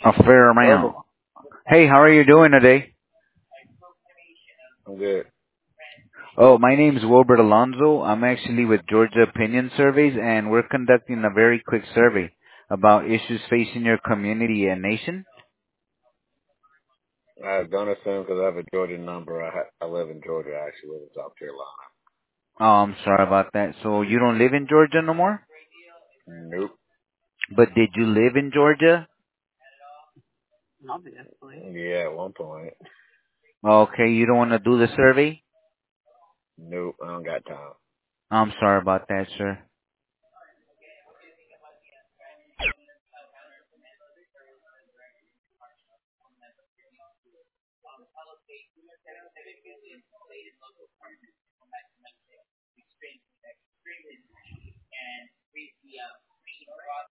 A fair amount. Hello. Hey, how are you doing today? I'm good. Oh, my name is Wilbert Alonzo. I'm actually with Georgia Opinion Surveys, and we're conducting a very quick survey about issues facing your community and nation. Don't assume because I have a Georgia number. I live in Georgia. I actually live in South Carolina. Oh, I'm sorry about that. So you don't live in Georgia no more? Nope. But did you live in Georgia? Yeah, at one point. Okay, you don't want to do the survey? Nope. I don't got time. I'm sorry about that, sir.